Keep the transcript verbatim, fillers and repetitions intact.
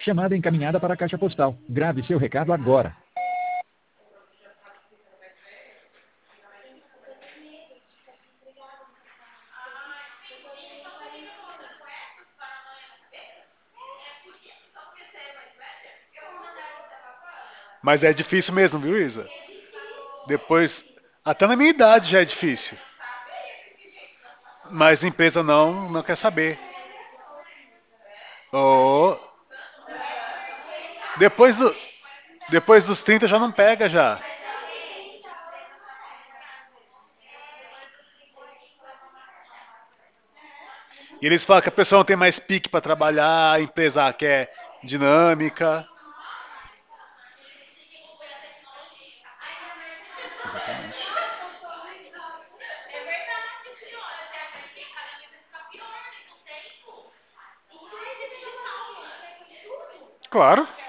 Chamada encaminhada para a caixa postal. Grave seu recado agora. Mas é difícil mesmo, viu, Isa? Depois, até na minha idade já é difícil. Mas a empresa não, não quer saber. Oh, depois, do, depois dos trinta já não pega já. E eles falam que a pessoa não tem mais pique para trabalhar, a empresa quer dinâmica. Exatamente. Claro.